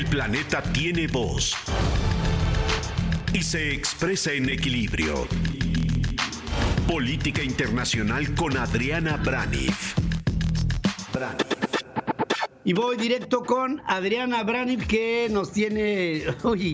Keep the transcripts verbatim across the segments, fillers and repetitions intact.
El planeta tiene voz y se expresa en equilibrio. Política internacional con Adriana Braniff. Braniff. Y voy directo con Adriana Braniff, que nos tiene uy,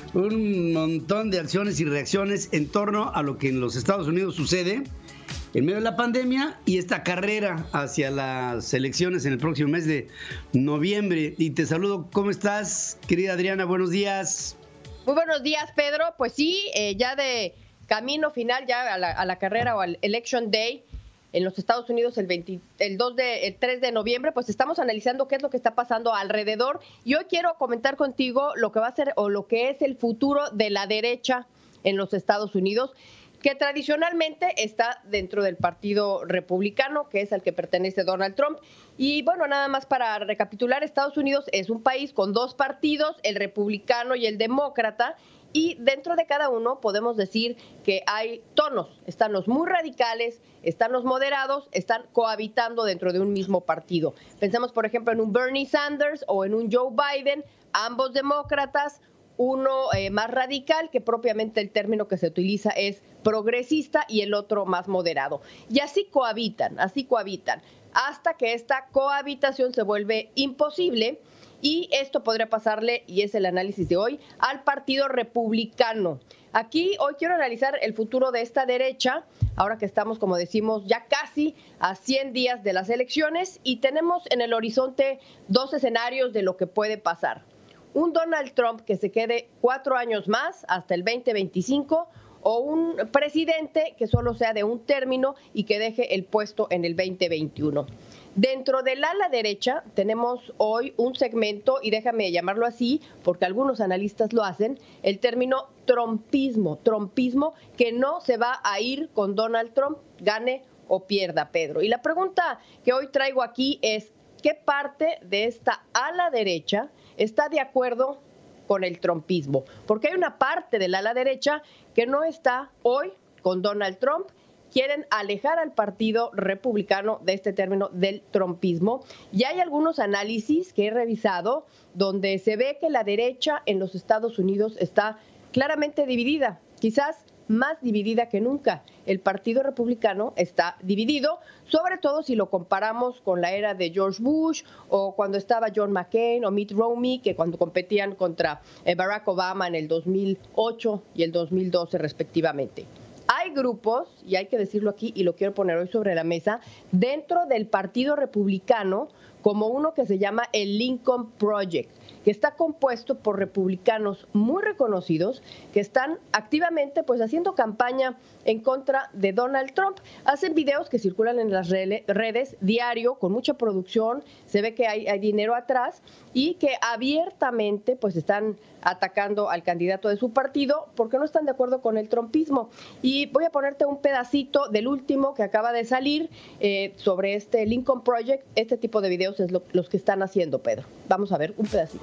un montón de acciones y reacciones en torno a lo que en los Estados Unidos sucede en medio de la pandemia y esta carrera hacia las elecciones en el próximo mes de noviembre. Y te saludo, ¿cómo estás, querida Adriana? Buenos días. Muy buenos días, Pedro. Pues sí, eh, ya de camino final ya a la, a la carrera o al Election Day en los Estados Unidos el, veinte, el, dos de, el tres de noviembre, pues estamos analizando qué es lo que está pasando alrededor. Y hoy quiero comentar contigo lo que va a ser o lo que es el futuro de la derecha en los Estados Unidos, que tradicionalmente está dentro del Partido Republicano, que es al que pertenece Donald Trump. Y bueno, nada más para recapitular, Estados Unidos es un país con dos partidos, el republicano y el demócrata, y dentro de cada uno podemos decir que hay tonos. Están los muy radicales, están los moderados, están cohabitando dentro de un mismo partido. Pensemos, por ejemplo, en un Bernie Sanders o en un Joe Biden, ambos demócratas, uno eh, más radical, que propiamente el término que se utiliza es progresista, y el otro más moderado. Y así cohabitan, así cohabitan, hasta que esta cohabitación se vuelve imposible. Y esto podría pasarle, y es el análisis de hoy, al Partido Republicano. Aquí hoy quiero analizar el futuro de esta derecha, ahora que estamos, como decimos, ya casi a cien días de las elecciones, y tenemos en el horizonte dos escenarios de lo que puede pasar. Un Donald Trump que se quede cuatro años más, hasta el veinte veinticinco, o un presidente que solo sea de un término y que deje el puesto en el veinte veintiuno. Dentro del ala derecha tenemos hoy un segmento, y déjame llamarlo así porque algunos analistas lo hacen, el término trumpismo, trumpismo que no se va a ir con Donald Trump, gane o pierda, Pedro. Y la pregunta que hoy traigo aquí es, ¿qué parte de esta ala derecha está de acuerdo con el trumpismo? Porque hay una parte del ala derecha que no está hoy con Donald Trump. Quieren alejar al Partido Republicano de este término del trumpismo. Y hay algunos análisis que he revisado donde se ve que la derecha en los Estados Unidos está claramente dividida, quizás más dividida que nunca. El Partido Republicano está dividido, sobre todo si lo comparamos con la era de George Bush o cuando estaba John McCain o Mitt Romney, que cuando competían contra Barack Obama en el dos mil ocho y el dos mil doce respectivamente. Hay grupos, y hay que decirlo aquí, y lo quiero poner hoy sobre la mesa, dentro del Partido Republicano, como uno que se llama el Lincoln Project, que está compuesto por republicanos muy reconocidos que están activamente pues haciendo campaña en contra de Donald Trump. Hacen videos que circulan en las redes diario con mucha producción, se ve que hay, hay dinero atrás, y que abiertamente pues están atacando al candidato de su partido porque no están de acuerdo con el trumpismo. Y voy a ponerte un pedacito del último que acaba de salir eh, sobre este Lincoln Project. Este tipo de videos es lo, los que están haciendo, Pedro. Vamos a ver un pedacito.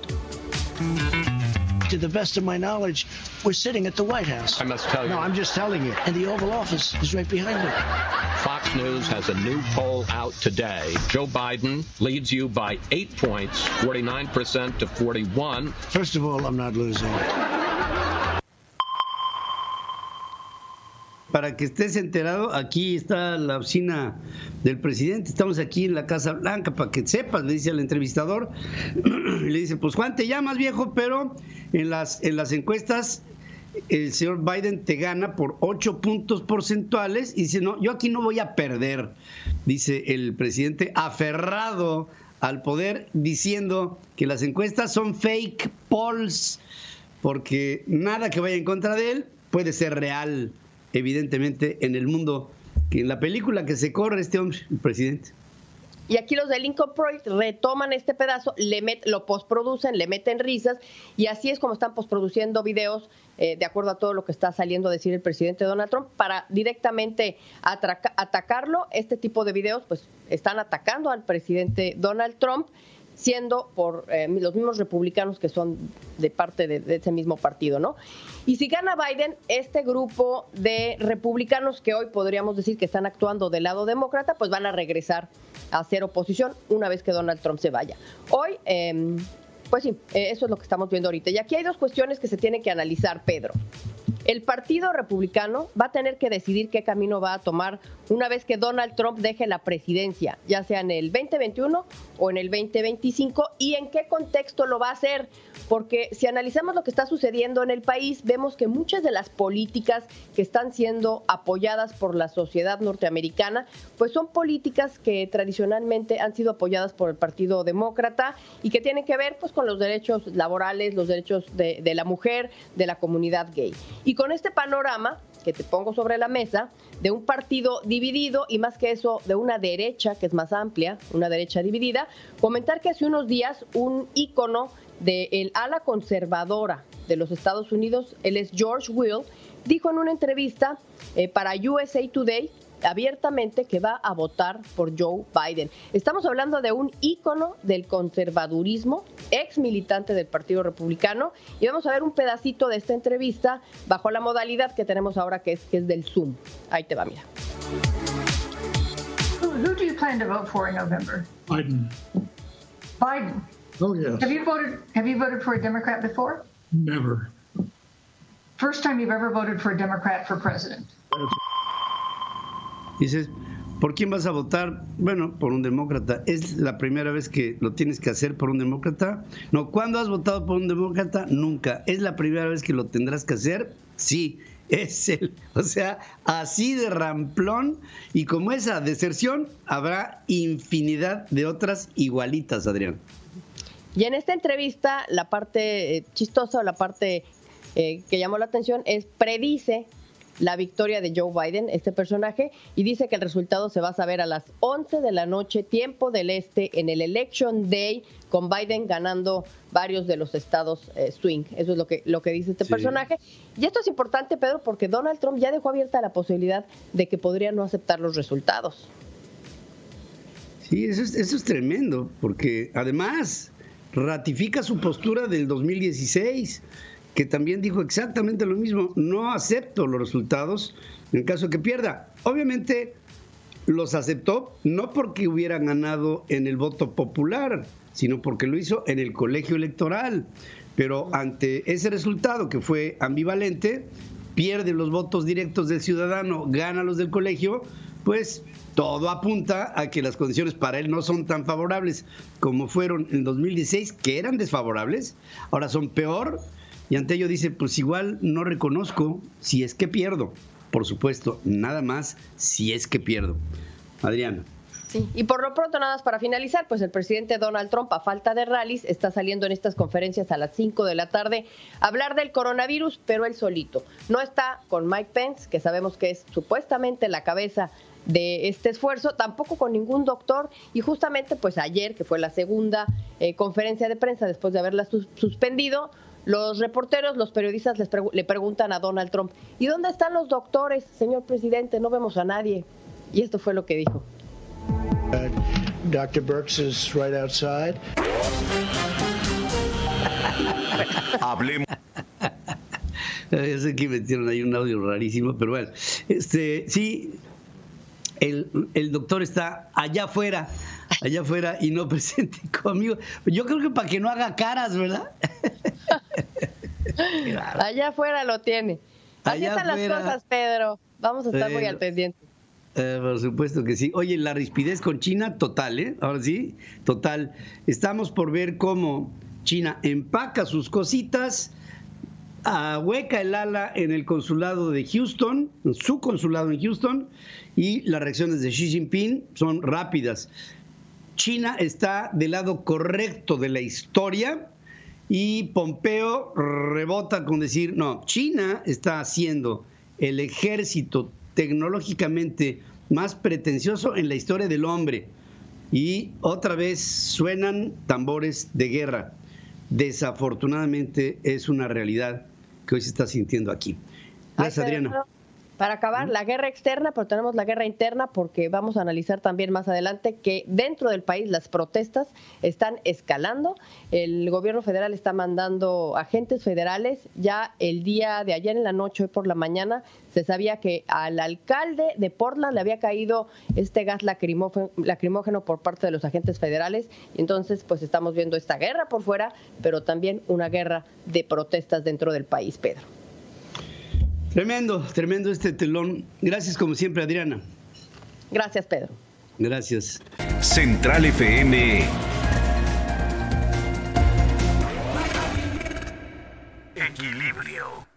To the best of my knowledge, we're sitting at the White House. I must tell you. No, I'm just telling you. And the Oval Office is right behind it. Fox News has a new poll out today. Joe Biden leads you by eight points, forty-nine percent to forty-one. First of all, I'm not losing. Para que estés enterado, aquí está la oficina del presidente, estamos aquí en la Casa Blanca, para que sepas, le dice al entrevistador, y le dice, pues Juan, te llamas viejo, pero en las, en las encuestas el señor Biden te gana por ocho puntos porcentuales, y dice, no, yo aquí no voy a perder, dice el presidente, aferrado al poder, diciendo que las encuestas son fake polls, porque nada que vaya en contra de él puede ser real, evidentemente, en el mundo, que en la película que se corre este hombre, el presidente. Y aquí los de Lincoln Project retoman este pedazo, le met, lo postproducen, le meten risas, y así es como están postproduciendo videos eh, de acuerdo a todo lo que está saliendo a decir el presidente Donald Trump para directamente atraca, atacarlo. Este tipo de videos pues están atacando al presidente Donald Trump, siendo por eh, los mismos republicanos que son de parte de, de ese mismo partido, ¿no? Y si gana Biden, este grupo de republicanos que hoy podríamos decir que están actuando del lado demócrata, pues van a regresar a hacer oposición una vez que Donald Trump se vaya. Hoy, eh, Pues sí, eh, eso es lo que estamos viendo ahorita. Y aquí hay dos cuestiones que se tienen que analizar, Pedro. El Partido Republicano va a tener que decidir qué camino va a tomar una vez que Donald Trump deje la presidencia, ya sea en el veinte veintiuno o en el veinte veinticinco, y en qué contexto lo va a hacer. Porque si analizamos lo que está sucediendo en el país, vemos que muchas de las políticas que están siendo apoyadas por la sociedad norteamericana, pues son políticas que tradicionalmente han sido apoyadas por el Partido Demócrata y que tienen que ver pues con los derechos laborales, los derechos de, de la mujer, de la comunidad gay. Y con este panorama que te pongo sobre la mesa, de un partido dividido y más que eso, de una derecha que es más amplia, una derecha dividida, comentar que hace unos días un ícono del ala conservadora de los Estados Unidos, él es George Will, dijo en una entrevista eh, para U S A Today abiertamente que va a votar por Joe Biden. Estamos hablando de un ícono del conservadurismo, ex militante del Partido Republicano, y vamos a ver un pedacito de esta entrevista bajo la modalidad que tenemos ahora, que es, que es del Zoom. Ahí te va, mira. Who, who do you plan to vote for in November? Biden. Biden. Oh, yes. Have you voted, have you voted for a Democrat before? Never. First time you've ever voted for a Democrat for president. Dices, ¿por quién vas a votar? Bueno, por un demócrata. ¿Es la primera vez que lo tienes que hacer por un demócrata? No. ¿Cuándo has votado por un demócrata? Nunca. ¿Es la primera vez que lo tendrás que hacer? Sí. Es el, o sea, así de ramplón, y como esa deserción, habrá infinidad de otras igualitas, Adrián. Y en esta entrevista, la parte eh, chistosa o la parte eh, que llamó la atención es predice la victoria de Joe Biden, este personaje, y dice que el resultado se va a saber a las once de la noche, tiempo del este, en el Election Day, con Biden ganando varios de los estados eh, swing. Eso es lo que, lo que dice este sí. personaje. Y esto es importante, Pedro, porque Donald Trump ya dejó abierta la posibilidad de que podría no aceptar los resultados. Sí, eso es, eso es tremendo, porque además ratifica su postura del dos mil dieciséis, que también dijo exactamente lo mismo: no acepto los resultados en caso de que pierda. Obviamente los aceptó no porque hubiera ganado en el voto popular, sino porque lo hizo en el colegio electoral. Pero ante ese resultado, que fue ambivalente, pierde los votos directos del ciudadano, gana los del colegio, pues todo apunta a que las condiciones para él no son tan favorables como fueron en dos mil dieciséis, que eran desfavorables, ahora son peor. Y ante ello dice, pues igual no reconozco si es que pierdo. Por supuesto, nada más si es que pierdo. Adriana. Sí, y por lo pronto, nada más para finalizar, pues el presidente Donald Trump, a falta de rallies, está saliendo en estas conferencias a las cinco de la tarde a hablar del coronavirus, pero él solito. No está con Mike Pence, que sabemos que es supuestamente la cabeza de este esfuerzo, tampoco con ningún doctor, y justamente pues ayer, que fue la segunda eh, conferencia de prensa después de haberla sus- suspendido, los reporteros, los periodistas les pregu- le preguntan a Donald Trump, ¿y dónde están los doctores, señor presidente? No vemos a nadie. Y esto fue lo que dijo. Uh, doctor Birx is right outside. Hablemos. Yo sé que metieron ahí un audio rarísimo, pero bueno, este, sí, el, el doctor está allá afuera, allá afuera y no presente conmigo. Yo creo que para que no haga caras, ¿verdad? Allá afuera lo tiene. Así Allá están afuera. las cosas, Pedro. Vamos a estar eh, muy al pendiente. Eh, por supuesto que sí. Oye, la rispidez con China, total, ¿eh? Ahora sí, total. Estamos por ver cómo China empaca sus cositas, ahueca el ala en el consulado de Houston, en su consulado en Houston, y las reacciones de Xi Jinping son rápidas. China está del lado correcto de la historia y Pompeo rebota con decir, no, China está haciendo el ejército tecnológicamente más pretencioso en la historia del hombre. Y otra vez suenan tambores de guerra. Desafortunadamente es una realidad que hoy se está sintiendo aquí. Gracias, Ay, Adriana. Para acabar, la guerra externa, pero tenemos la guerra interna porque vamos a analizar también más adelante que dentro del país las protestas están escalando. El gobierno federal está mandando agentes federales. Ya el día de ayer en la noche, hoy por la mañana, se sabía que al alcalde de Portland le había caído este gas lacrimógeno, lacrimógeno por parte de los agentes federales. Entonces, pues estamos viendo esta guerra por fuera, pero también una guerra de protestas dentro del país, Pedro. Tremendo, tremendo este telón. Gracias como siempre, Adriana. Gracias, Pedro. Gracias. Central F M. Equilibrio.